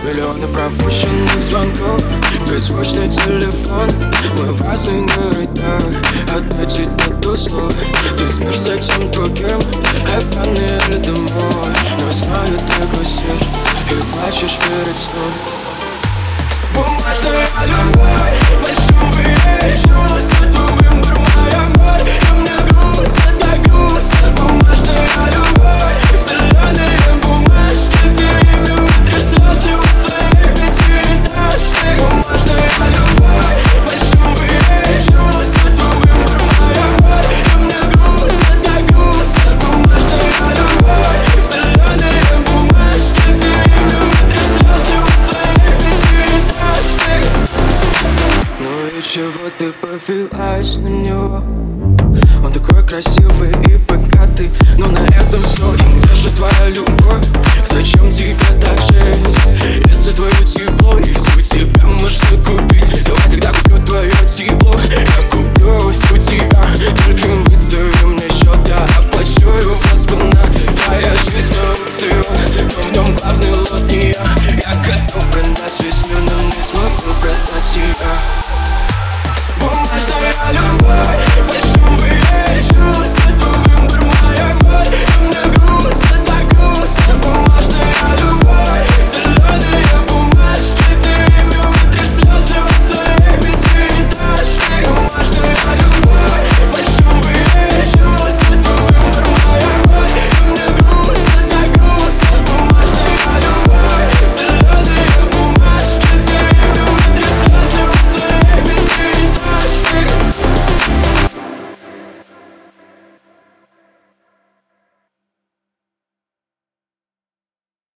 Миллионы пропущенных звонков, беззвучный телефон. Мы в разных городах, ответить нету слов. Ты спишь с этим другим, обманный или домой. Но знаю, ты грустишь и плачешь перед сном. Бумажная любовь, фальшивые чувства, тупым дурная боль. И мне грустно, так грустно. Бумажная любовь, зеленые бумажки. Ты ими вытрешь слезы у своих пятиэтажек. Бумажная любовь, фальшивые чувства, тупым дурная боль. И мне грустно, так грустно. Бумажная любовь, зеленые бумажки. Ты ими вытрешь слезы у своих пятиэтажек. Ну и чего ты повелась на него? Он такой красивый